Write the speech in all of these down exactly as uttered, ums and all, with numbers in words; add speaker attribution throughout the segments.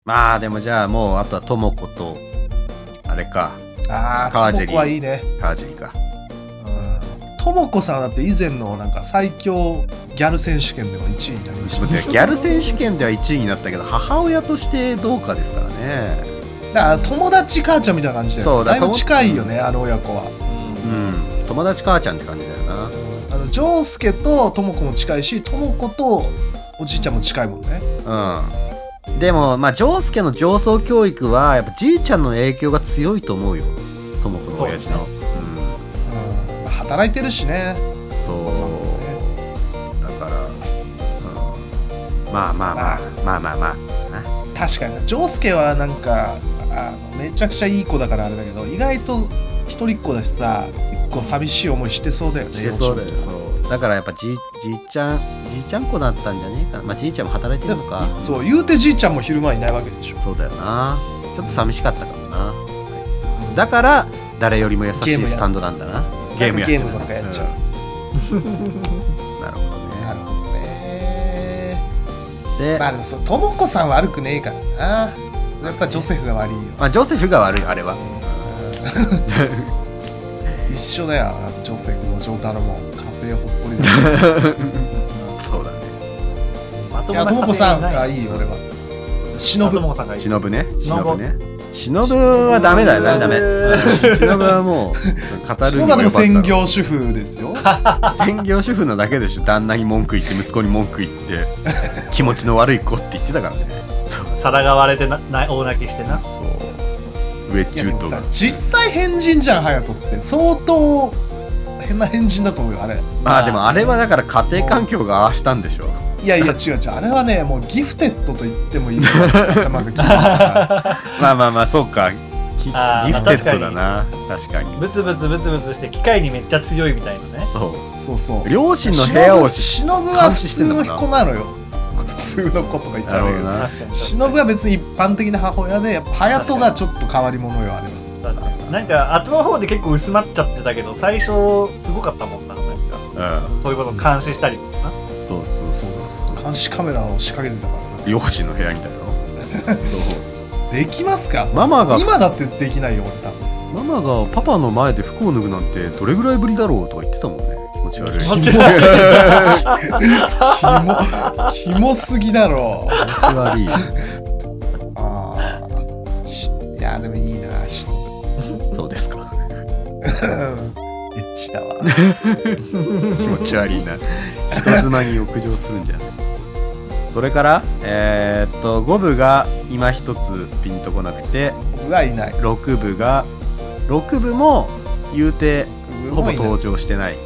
Speaker 1: まあでもじゃあもうあとはともことあれか、
Speaker 2: あ
Speaker 1: 川尻
Speaker 2: ともこはいいね。
Speaker 1: 川尻か。
Speaker 2: ともこさんだって以前のなんか最強ギャル選手権でもいちいになりました。
Speaker 1: ギャル選手権ではいちいになったけど母親としてどうかですからね。
Speaker 2: だから友達母ちゃんみたいな感じで、
Speaker 1: そうだ
Speaker 2: だいぶ近いよね、あの親子は。
Speaker 1: うん、友達母ちゃんって感じだよな。
Speaker 2: あの丈介とともこも近いし、ともことおじいちゃんも近いもんね。
Speaker 1: うん。でもまあ丈介の上層教育はやっぱじいちゃんの影響が強いと思うよ、ともこの親父の。
Speaker 2: うん、働いてるしね。
Speaker 1: そう
Speaker 2: お父さんもね。
Speaker 1: だから、うん、まあまあまあまあまあまあ
Speaker 2: 確かにな、丈介はなんかあのめちゃくちゃいい子だからあれだけど、意外と一人っ子だしさ、結構寂しい思いしてそうだよね。
Speaker 1: してそうだよ。そうだからやっぱじじいちゃんじいちゃん子だったんじゃねえかな。まあじいちゃんも働いてるのか。
Speaker 2: そう言うてじいちゃんも昼間いないわけでしょ。
Speaker 1: そうだよな。ちょっと寂しかったかもな。だから誰よりも優しいスタンドなんだな。ゲームや
Speaker 2: ゲームばっかやっちゃう、
Speaker 1: うん、なるほどね。
Speaker 2: なるほどね。
Speaker 1: で、
Speaker 2: まあでもそう、ともこさん悪くねえからな。やっぱジョセフが悪いよ。
Speaker 1: まあジョセフが悪いあれは。
Speaker 2: 一緒だよ、ジョセフもジョータロも家庭ほっぽりだ
Speaker 1: そうだね。
Speaker 2: いや、ともこさんがいいよ俺は。しのぶ。
Speaker 1: しのぶね。しのぶね。しのぶはダメだよ、ダメダメ。しのぶはもう語るにもよかった。しのぶはでも専業主婦ですよ。専業主婦なだけでしょ。旦那に文句言って息子に文句言って気持ちの悪い子って言ってたからね。
Speaker 3: 皿が割れてな大泣きしてな。
Speaker 1: そう。上中とが。
Speaker 2: 実際変人じゃん隼人って。相当変な変人だと思うよあれ。
Speaker 1: まあでもあれはだから家庭環境がああしたんでしょ。
Speaker 2: いやいや違う違う、あれはねもうギフテッドと言ってもいい頭が効いてるから
Speaker 1: まあまあまあそうか、ギフテッドだな。確かに
Speaker 3: ブツブツブツブツして機械にめっちゃ強いみたいなね。
Speaker 1: そう
Speaker 2: そうそう、
Speaker 1: 両親の部屋を
Speaker 2: しのぶは普通の子なのよ。普通の子とか言っちゃうんだけど、しのぶは別に一般的な母親で、やっぱ隼人がちょっと変わり者よあれは。
Speaker 3: 確かになんか後の方で結構薄まっちゃってたけど、最初すごかったもんな。なんか、うん、そういうこと監視したりとかな。
Speaker 1: そうそうそう、
Speaker 2: 監視カメラを仕掛けてたからな。
Speaker 1: 両親の部屋にだよ。
Speaker 2: そうできますか。
Speaker 1: ママが
Speaker 2: 今だってできないよ俺多分。
Speaker 1: ママがパパの前で服を脱ぐなんてどれぐらいぶりだろうとか言ってたもんね。気持ち悪い。
Speaker 3: 気持ち
Speaker 2: 悪い。キモすぎだろ。
Speaker 1: 気持ち悪い。
Speaker 2: ああ、いやでもいいな、しのぶ。
Speaker 1: そうですか。
Speaker 2: エッチだわ。
Speaker 1: 気持ち悪いな。人妻に浴場するんじゃない。それからえー、っとご部が今一つピンとこなくて、
Speaker 2: 僕はいない。
Speaker 1: ろく部がろく部も言うてほぼ登場してない。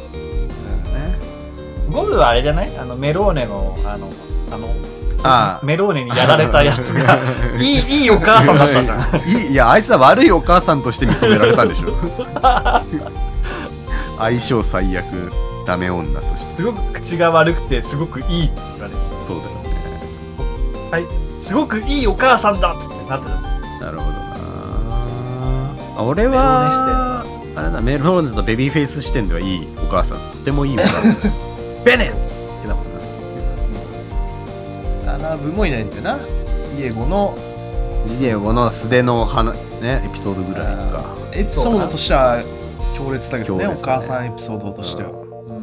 Speaker 3: ご部はあれじゃない？あのメローネのあのあの
Speaker 1: ああ
Speaker 3: メローネにやられたやつがいいいいお母さんだったじゃん。
Speaker 1: いいいやあいつは悪いお母さんとして認められたんでしょ。相性最悪ダメ女として。
Speaker 3: すごく口が悪くてすごくいいって言われて。
Speaker 1: そうだよね。
Speaker 3: はい、すごくいいお母さんだっつってなってた。
Speaker 1: なるほどな。あ、俺はあれだ、メローネとベビーフェイス視点ではいいお母さん、とてもいいお母さん。ベネって言ってたもんな。
Speaker 2: なな部もいないんだよな。イエゴの
Speaker 1: イエゴの素手の花ねエピソードぐらいか。
Speaker 2: エピソードとしては強烈だけどね、
Speaker 1: ね、
Speaker 2: お母さんエピソードとしては、うん、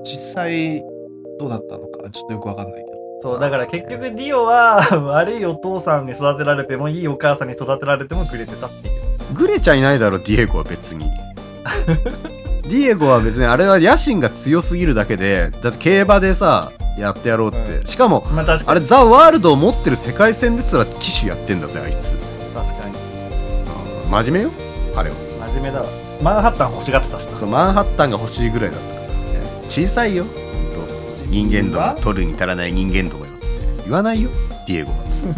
Speaker 2: 実際どうだったのかちょっとよくわかんないけど。
Speaker 3: そうだから結局ディオは悪いお父さんに育てられてもいいお母さんに育てられてもグレてたっていう。
Speaker 1: グレちゃいないだろディエゴは別に。ディエゴは別にあれは野心が強すぎるだけで、だって競馬でさやってやろうって、うん、しかも、まあ、あれザ・ワールドを持ってる世界戦ですら騎手やってんだぜあいつ。
Speaker 3: 確かに、
Speaker 1: うん、真面目よ彼は。
Speaker 3: 真面目だわ。マンハッタン欲しがってたしな。
Speaker 1: そうマンハッタンが欲しいぐらいだったからね。小さいよほんと。人間度が取るに足らない人間度がよって言わないよディエゴは。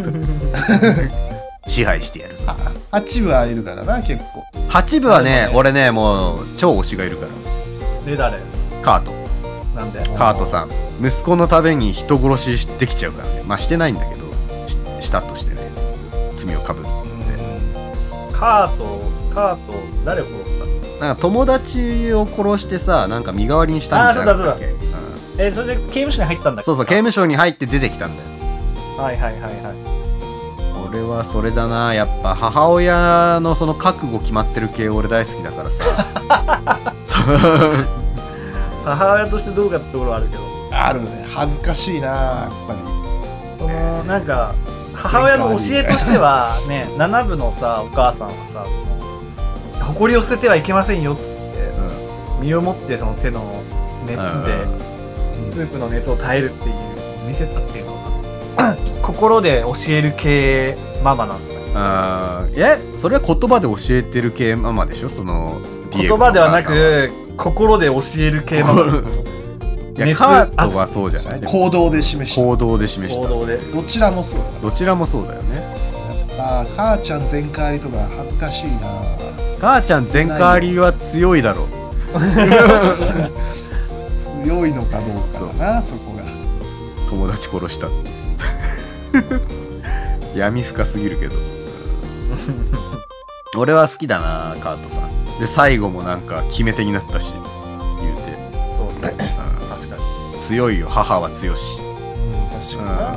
Speaker 1: 支配してやるさ。
Speaker 2: はち部はいるからな結構。
Speaker 1: はち部はね俺ねもう超推しがいるから。
Speaker 3: で誰？
Speaker 1: カート。
Speaker 3: なんで？
Speaker 1: カートさん息子のために人殺しできちゃうからね。まあしてないんだけど し, したとしてね罪をかぶって。
Speaker 3: カートカート誰を殺した？
Speaker 1: なんか友達を殺してさなんか身代わりにしたんじゃなかったっけ？
Speaker 3: あーそうだそうだ、うん、えー、それで刑務所に入ったんだっけ？
Speaker 1: そうそう刑務所に入って出てきたんだよ。
Speaker 3: はいはいはいはい。
Speaker 1: 俺はそれだな。やっぱ母親のその覚悟決まってる系俺大好きだからさ
Speaker 3: 母親としてどうかってところはあるけど、
Speaker 2: あるね。恥ずかしいなやっぱり。
Speaker 3: そのなんか母親の教えとしてはね、なな部のさお母さんはさ、誇りを捨ててはいけませんよっつって、うん、身をもってその手の熱でスープの熱を耐えるっていう見せたっていうのが心で教える系ママなんだよ。
Speaker 1: あー、え、それは言葉で教えてる系ママでしょ。その
Speaker 3: 言葉ではなく心で教える系ママ
Speaker 1: いや、カートはそうじゃない。
Speaker 2: 行動で示した。
Speaker 1: 行動で示した。
Speaker 3: 行動で。
Speaker 2: どちらもそうだ。
Speaker 1: どちらもそうだよね。
Speaker 2: ああ、母ちゃん全開りとか恥ずかしいな。
Speaker 1: 母ちゃん全開りは強いだろう。
Speaker 2: 強いのかどうかだな、そこが。
Speaker 1: 友達殺した。闇深すぎるけど。俺は好きだな、カートさん。で、最後もなんか決め手になったし、言うて。
Speaker 3: そうね。確かに。
Speaker 1: 強いよ、母は強し。
Speaker 2: うん、確かにな。
Speaker 1: うん、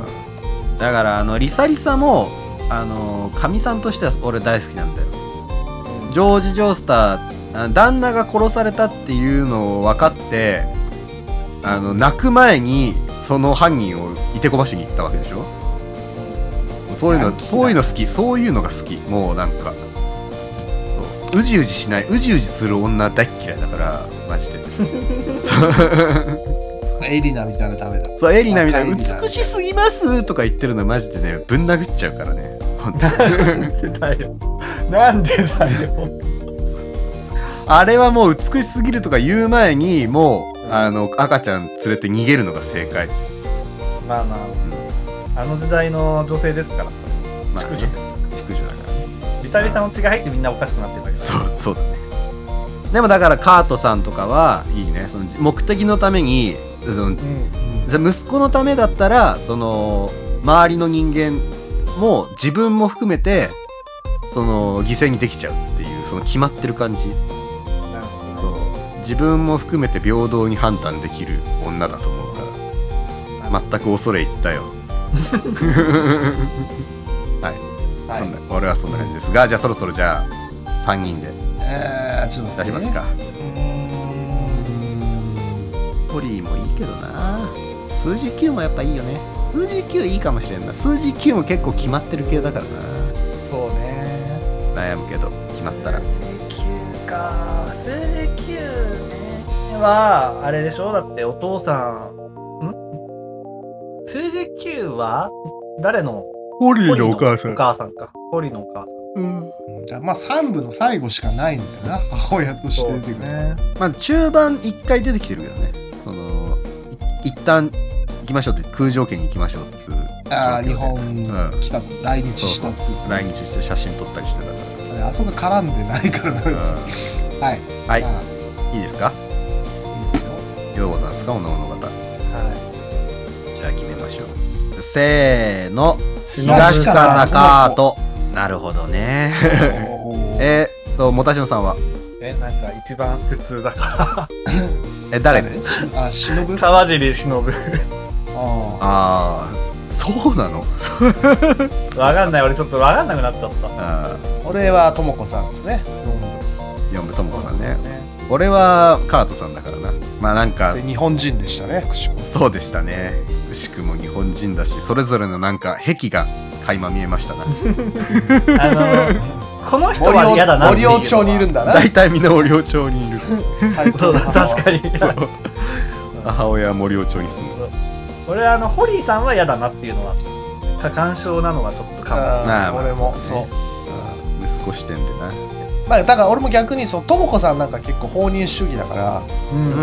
Speaker 1: だからあのリサリサもあのかみさんとしては俺大好きなんだよ。うん、ジョージ・ジョースター、旦那が殺されたっていうのを分かって、あの泣く前にその犯人をいてこましに行ったわけでしょ。うん、そういうのそういうの好き、そういうのが好き。もうなんかうじうじしない、うじうじする女大っ嫌いだからマジで。
Speaker 2: エリナみたいなダメだ。
Speaker 1: そう、エリナみたいな美しすぎますとか言ってるのマジでね、ぶん殴っちゃうからね。
Speaker 3: なんでだよ。なんでだよ。
Speaker 1: あれはもう美しすぎるとか言う前にもう、うん、あの赤ちゃん連れて逃げるのが正解。
Speaker 3: まあまあ、うん、あの時代の女性ですからさ、
Speaker 1: まあね、
Speaker 3: 淑女ですから。
Speaker 1: 淑女だからね。
Speaker 3: リサリさんの血が入ってみんなおかしくなってるんだけど。
Speaker 1: そうそうだね。でもだからカートさんとかはいいね。その目的のためにその、うん、息子のためだったらその周りの人間も自分も含めてその犠牲にできちゃうっていうその決まってる感じ。
Speaker 3: なるほど、ね、
Speaker 1: そう自分も含めて平等に判断できる女だと思うから全く恐れ入ったよ。はい、はい、俺はそんな感じですが、じゃあそろそろじゃあさんにんで
Speaker 2: えー、ちょっと
Speaker 1: 出しますか。うーん、ポリーもいいけどな。数字きゅうもやっぱいいよね。数字きゅういいかもしれんな。数字きゅうも結構決まってる系だからな。
Speaker 3: そうね、
Speaker 1: 悩むけど決まったら。
Speaker 3: 数字きゅうか。数字きゅうねはあれでしょ。だってお父さんん数字きゅうは誰の？
Speaker 1: ポリーのお母さん。
Speaker 3: お母さんか。ポリーのお母さん。
Speaker 2: うん、まあさん部の最後しかないんだよな、母親として出てくる、ね、
Speaker 1: まあ中盤いっかい出てきてるけどね。その一旦行きましょうって、空条件に行きましょうっつう。
Speaker 2: ああ、日本来た、うん、来日したっていう。
Speaker 1: そうそう、来日して写真撮ったりしてたから。
Speaker 2: あそこ絡んでないからな、別に。はい。
Speaker 1: はい、まあ。いいですか？
Speaker 2: いいですよ。
Speaker 1: ようござんすか、おのおの方。
Speaker 3: はい。
Speaker 1: じゃあ決めましょう。せーの。東方カート。なるほどね。えーっと、もたしのさんは
Speaker 3: え、なんか一番普通だから。
Speaker 1: え、誰？
Speaker 2: あ、しのぶ？
Speaker 3: 川尻しのぶ。
Speaker 1: ああ、そうなの？
Speaker 3: わかんない、俺ちょっとわかんなくなっちゃった。
Speaker 2: あ、俺はともこさんですね。
Speaker 1: よん部ともこさんね。俺はカートさんだからな。まあなんか
Speaker 2: 日本人でしたね、くしくも。
Speaker 1: そうでしたね。くしくも日本人だし、それぞれのなんか癖が垣間見えましたな。あ
Speaker 3: のー、この人は嫌だなっていうのは。
Speaker 2: 森尾町にいるんだな。
Speaker 1: 大体みんな森尾町にいる。
Speaker 3: そうだ、確かに。
Speaker 1: 母親は森尾町に住む。
Speaker 3: 俺はあのホリーさんは嫌だなっていうのは過干渉なのはちょっとかも。
Speaker 2: あ、俺もそう。
Speaker 1: 息子視点でな。
Speaker 2: まあだから俺も逆にそう、ともこさんなんか結構放任主義だから、
Speaker 1: うんうんうん、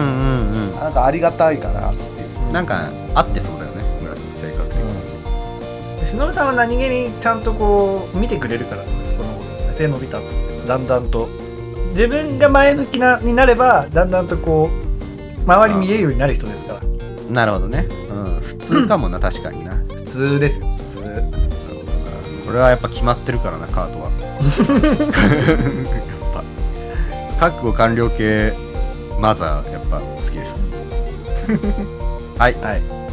Speaker 2: なんかありがたいかなっていう。
Speaker 1: なんか合ってそうだよね、村瀬の性格的に。
Speaker 3: しのぶさんは何気にちゃんとこう見てくれるから、息子のこと背伸びたっつってだんだんと自分が前向きなになればだんだんとこう周り見えるようになる人ですから。
Speaker 1: なるほどね、うん、普通かもな、確かにな。
Speaker 3: 普通ですよ、普通。なるほどな。
Speaker 1: これはやっぱ決まってるからな、カートは。やっぱ覚悟完了系マザーやっぱ好きです。はい、
Speaker 3: はい、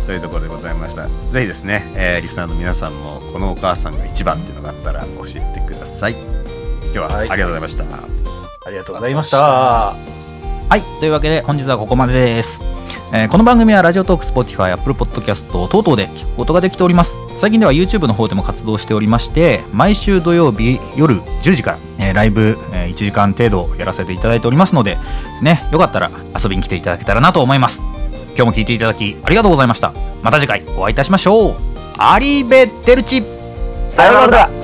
Speaker 1: というところでございました。ぜひですね、えー、リスナーの皆さんもこのお母さんが一番っていうのがあったら教えてください。今日はありがとうございました、はい、
Speaker 3: ありがとうございました。
Speaker 4: はい、というわけで本日はここまでです。えー、この番組はラジオトーク、Spotify、Apple Podcast 等々で聞くことができております。最近では YouTube の方でも活動しておりまして、毎週土曜日夜じゅうじから、えー、ライブ、えー、いちじかん程度やらせていただいておりますので、ね、よかったら遊びに来ていただけたらなと思います。今日も聞いていただきありがとうございました。また次回お会いいたしましょう。アリベデルチ、
Speaker 3: さよならだ。